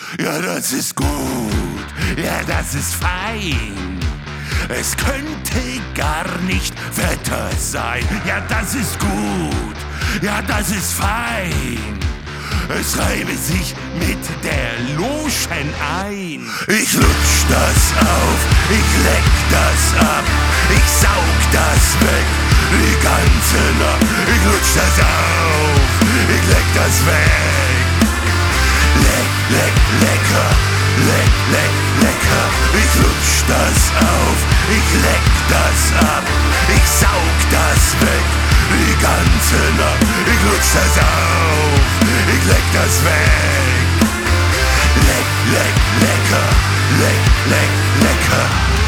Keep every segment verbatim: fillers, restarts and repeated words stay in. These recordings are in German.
Ja, das ist gut, ja, das ist fein. Es könnte gar nicht fetter sein. Ja, das ist gut, ja, das ist fein. Es reibe sich mit der Lotion ein. Ich lutsch das auf, ich leck das ab, ich saug das weg, die ganze Nacht. Ich lutsch das auf, ich leck das weg. Leck, leck, lecker, leck, leck, lecker. Ich lutsch das auf, ich leck das ab, ich saug das weg, die ganze Nacht. Ich lutsch das auf, ich leck das weg. Leck, leck, lecker, leck, leck, lecker.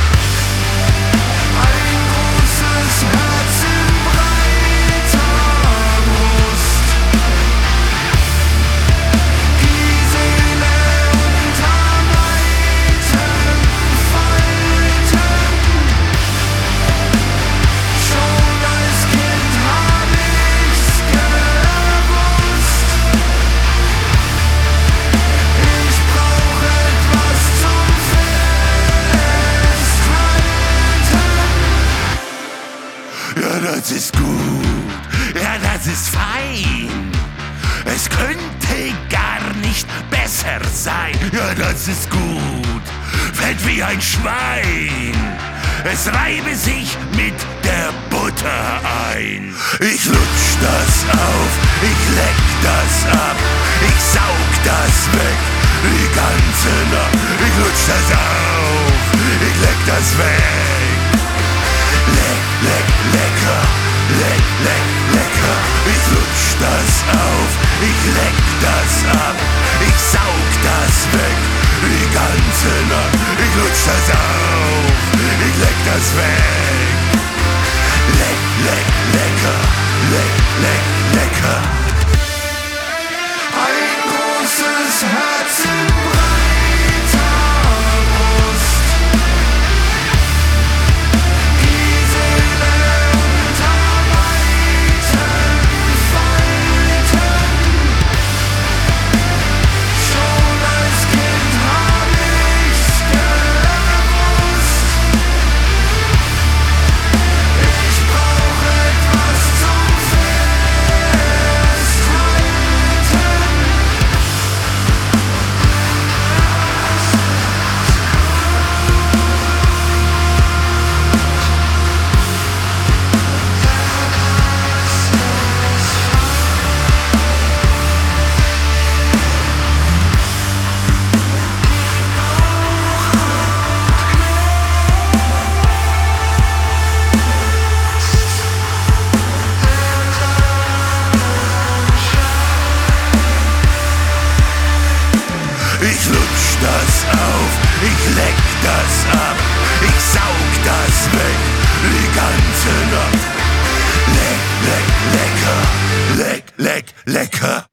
Ein großes Herz in breiter Brust, Gisele unter weiten Falten. Schon als Kind hab ich's gewusst. Ich brauch etwas zum Festhalten. Ja, das ist gut, ja, das ist fein. Es könnte gar nicht besser sein. Ja, das ist gut, fällt wie ein Schwein. Es reibe sich mit der Butter ein. Ich lutsch das auf, ich leck das ab, ich saug das weg, die ganze Nacht. Ich lutsch das auf, ich leck das weg. Leck, leck, lecker, leck, leck, lecker. Ich lutsch das auf, ich leck das ab, ich saug das weg, die ganze Nacht. Ich lutsch das auf, ich leck das weg. Leck, leck, lecker, leck, leck, lecker. Ein großes Herz in breiter Brust, Gisele unter weiten Falten. Schon als Kind hab ich's gewusst. Ich brauch etwas zum Ich lutsch das auf, ich leck das ab, ich saug das weg, die ganze Nacht. Leck, leck, lecker, leck, leck, lecker.